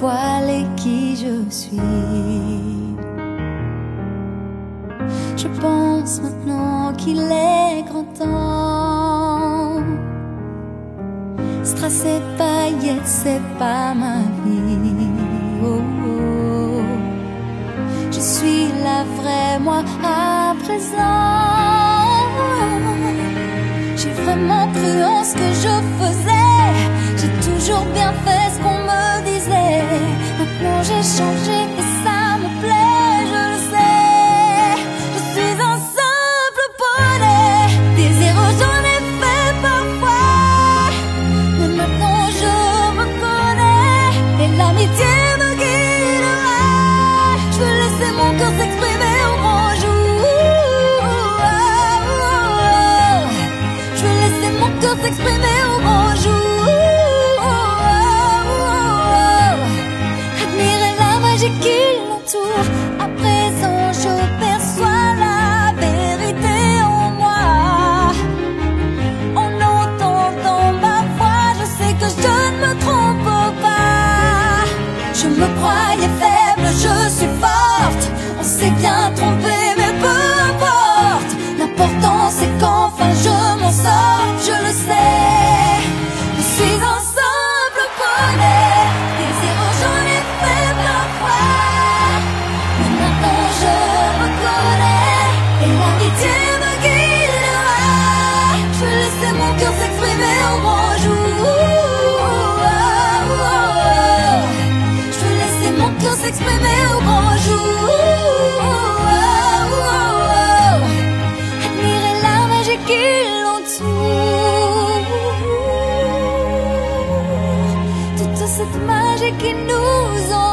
poils et qui je suis. Je pense maintenant qu'il est grand temps. Strass et paillettes, c'est pas ma vie. Oh, oh. Je suis la vraie moi à présent. J'ai vraiment cru en ce que je faisais. J'ai toujours bien fait ce qu'on me disait. Maintenant j'ai changé et ça me plaît, je le sais. Je suis un simple poney. Des erreurs j'en ai fait parfois, mais maintenant je me connais et l'amitié me guidera. Je veux laisser mon cœur s'exprimer au grand jour. Je veux laisser mon cœur s'exprimer au grand jour. Admirer la magie qui l'entoure. À présent je perçois la vérité en moi. En entendant ma voix, je sais que je ne me trompe pas. Je me croyais faible, je suis forte. On s'est bien trompé, mais peu importe. L'important c'est qu'enfin je m'en sors, je le sais. Je suis un simple poney. Des erreurs j'en ai fait parfois, mais maintenant je me connais et l'amitié me guidera. Je veux laisser mon cœur s'exprimer au grand jour. Je veux laisser mon cœur s'exprimer au grand jour. Admirer la magie qui l'entoure. Toute cette magie qui nous entoure.